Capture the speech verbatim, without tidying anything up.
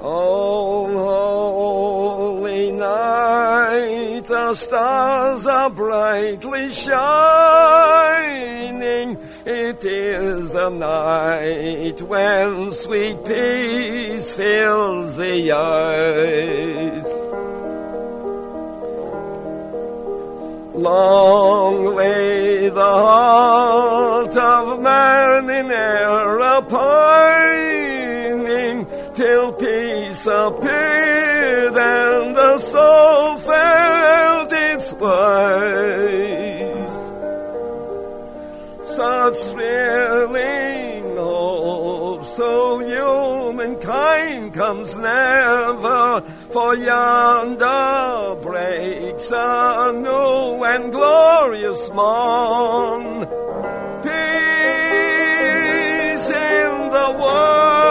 Oh, holy night, the stars are brightly shining. It is the night when sweet peace fills the earth. Long lay the heart of man in error pining, till peace appeared and the soul felt its worth. Such thrilling hope, so humankind comes never, for yonder breaks a new and glorious morn. Peace in the world.